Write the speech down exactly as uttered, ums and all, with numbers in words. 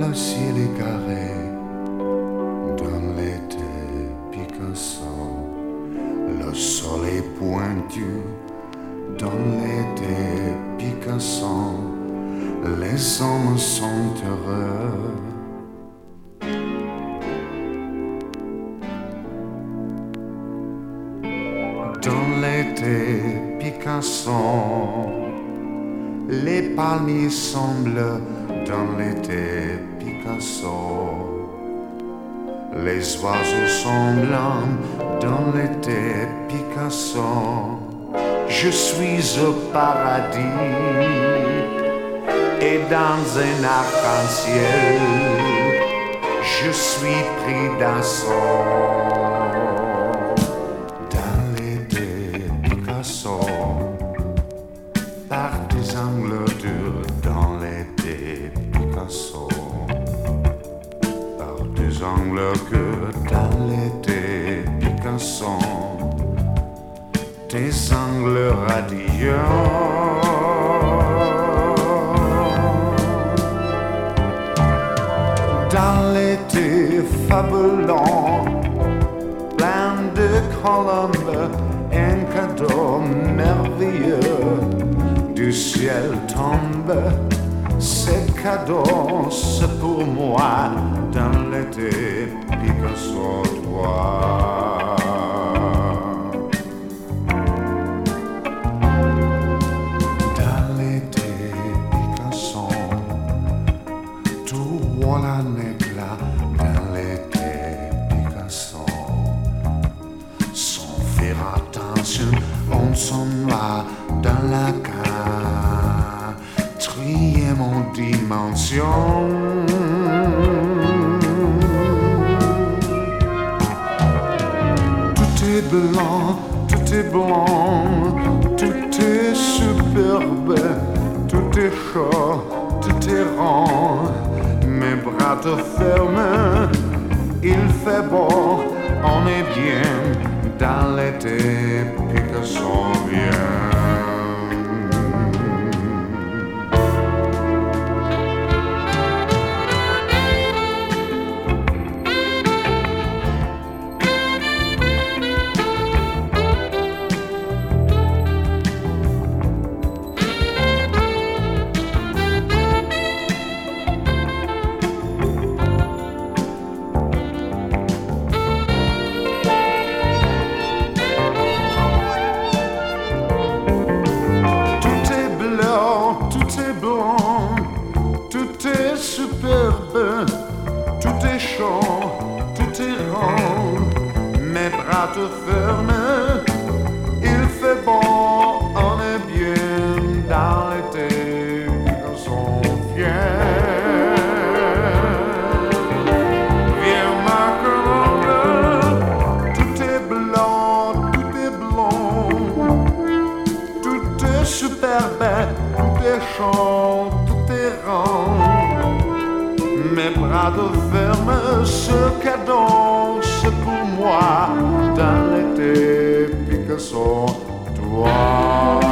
le ciel est carré, dans l'été picassant, le soleil pointu, dans l'été picassant, les hommes sont heureux. Dans l'été picassant, les palmiers semblent dans l'été picassant. Les oiseaux sont blancs dans l'été picassant. Je suis au paradis et dans un arc-en-ciel, je suis pris d'assaut. Dans l'été picassant, par des angles durs dans l'été Picasso, par des angles que dans l'été Picasso, des angles radieux. Dans l'été fabulant, plein de colombes, un cadeau merveilleux du ciel tombe, ces cadeaux, c'est pour moi, dans l'été Picasso, toi. Dans l'été Picasso, tout voilà un éclat, dans l'été Picasso. Sans faire attention, on s'en va dans la quatrième dimension. Tout est blanc, tout est blanc, tout est superbe, tout est chaud, tout est rond. Mes bras te ferment, il fait beau, on est bien dans l'été Picasso vient. Superbe, tout est chaud, tout est rond. Mes bras te ferment, il fait beau, on est bien dans l'été Picasso vient. Viens ma colombe, tout est blanc, tout est blond, tout est superbe, tout est chaud, tout est rond. Mes bras te ferment, ce cadeau, c'est pour moi, dans l'été Picasso, toi.